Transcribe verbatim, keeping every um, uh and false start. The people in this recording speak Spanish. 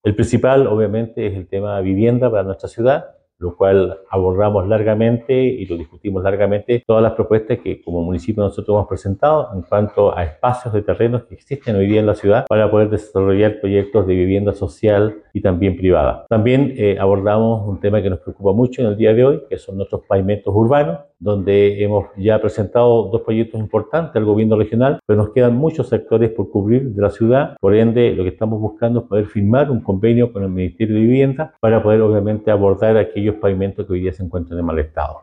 El principal, obviamente, es el tema de vivienda para nuestra ciudad, lo cual abordamos largamente y lo discutimos largamente, todas las propuestas que como municipio nosotros hemos presentado en cuanto a espacios de terrenos que existen hoy día en la ciudad para poder desarrollar proyectos de vivienda social y también privada. También eh, abordamos un tema que nos preocupa mucho en el día de hoy, que son nuestros pavimentos urbanos, donde hemos ya presentado dos proyectos importantes al gobierno regional, pero nos quedan muchos sectores por cubrir de la ciudad. Por ende, lo que estamos buscando es poder firmar un convenio con el Ministerio de Vivienda para poder obviamente abordar aquellos pavimentos que hoy día se encuentran en mal estado.